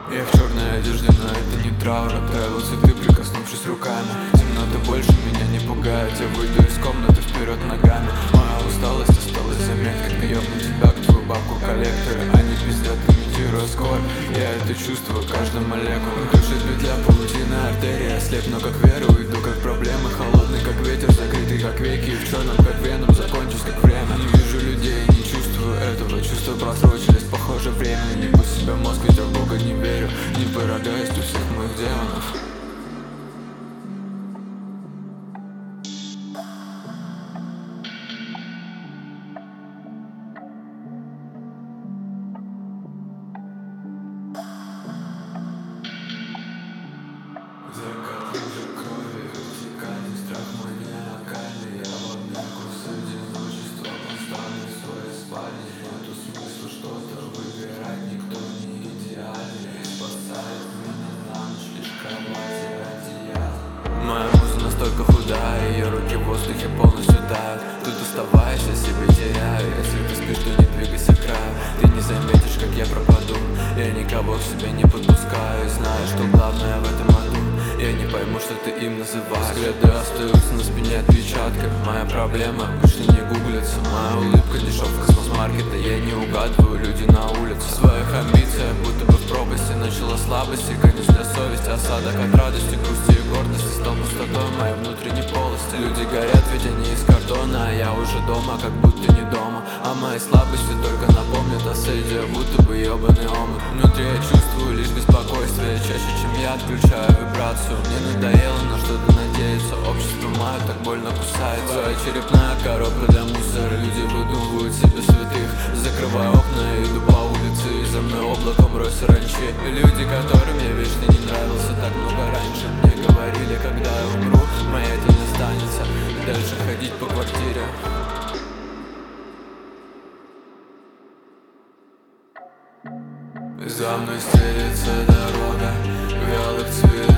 Я в черной одежде, но это не траур. Отправил цветы, прикоснувшись руками. Темнота больше меня не пугает. Я выйду из комнаты вперед ногами. Моя усталость осталась заметь, как ёбну тебя, к твою бабку коллекторы. Они пиздят, имитируя скор. Я это чувствую каждым молекулой. Дышит петля, паутина, артерия. Слепну как веру, иду как проблемы. Холодный как ветер, закрытый как веки. В черном как веном, закончусь как время. Не вижу людей, не чувствую этого. Чувства просрочились, похоже время. Не по себе мозг, ведь я в Бога не верю. Не порождаюсь у всех моих демонов. Закат лужи крови, вертикальный страх мой не локальный. Я в обнимку с одиночеством, останусь в своей спальне. Нету смысла что-то выбирать, никто не идеальный. Спасает меня на ночь лишь кровать и одеяло. Моя муза настолько худая, ее руки в воздухе полностью тают. Тут оставайся, себе теряю. Если ты спишь, то не двигайся к краю. Ты не заметишь, как я пропаду. Я никого к себе не подпускаю. Знаю, что главное в этом аду. Я не пойму, что ты им называешь. Взгляды остаются на спине отпечатками. Моя проблема обычно не гуглится. Моя улыбка дешевка космос-маркета. Я не угадываю люди на улице. В своих амбициях будто бы в пропасти. Начала слабости, конец для совести. Осадок от радости, грусти и гордости стал пустотой моей внутренней полости. Люди горят, ведь они из картона. А я уже дома, как будто не дома. А мои слабости только напомнят о сейде, будто бы ебаный омут. Внутри я чувствую лишь беспокойствие. Чаще, чем я отключаю вибрацию. Мне надоело на что-то надеяться. Общество мое так больно кусает. Твоя черепная коробка для мусора. Люди выдумывают себе святых. Закрываю окна и иду по улице. И за мной облаком рой саранчи. Люди, которым я вечно не нравился так много раньше, мне говорили, когда я умру, моя тень останется. Дальше ходить по квартире. За мной стелется дорога вялых цветов.